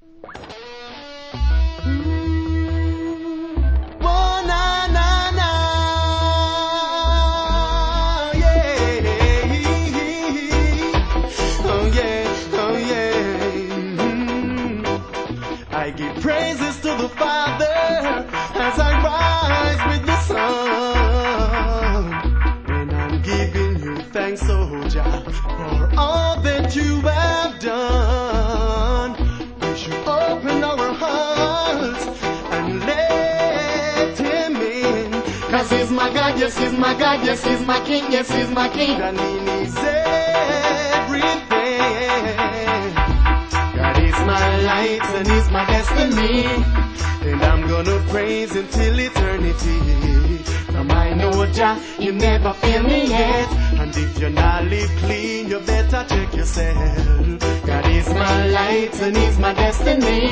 Oh, na, na, na, yeah. Oh, yeah, oh, yeah. I give praises to the Father as I rise with the sun. And I'm giving you thanks, oh Jah, for all that you have done. We should open our hearts and let Him in. 'Cause He's my God, yes, He's my God, yes, He's my King, yes, He's my King. And He needs everything. God is my light and He's my destiny. And I'm gonna praise Him till eternity. I know Jah, you never fail me yet. And if you're not live clean, you better check yourself. God is my light and He's my destiny.